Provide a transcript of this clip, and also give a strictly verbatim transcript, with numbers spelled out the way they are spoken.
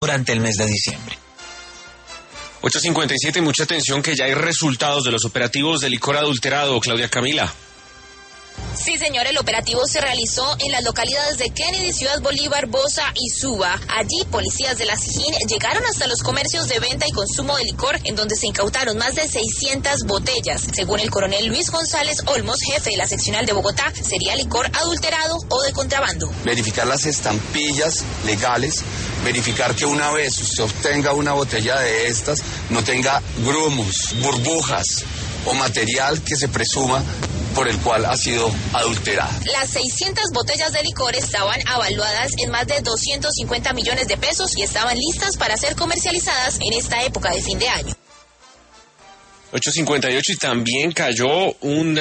durante el mes de diciembre. ocho cincuenta y siete, mucha atención que ya hay resultados de los operativos de licor adulterado, Claudia Camila. Sí, señor, el operativo se realizó en las localidades de Kennedy, Ciudad Bolívar, Bosa y Suba. Allí, policías de la SIJÍN llegaron hasta los comercios de venta y consumo de licor, en donde se incautaron más de seiscientas botellas. Según el coronel Luis González Olmos, jefe de la seccional de Bogotá, sería licor adulterado o de contrabando. Verificar las estampillas legales, verificar que una vez usted obtenga una botella de estas, no tenga grumos, burbujas o material que se presuma por el cual ha sido adulterada. Las seiscientas botellas de licor estaban avaluadas en más de doscientos cincuenta millones de pesos y estaban listas para ser comercializadas en esta época de fin de año. ocho cincuenta y ocho, y también cayó un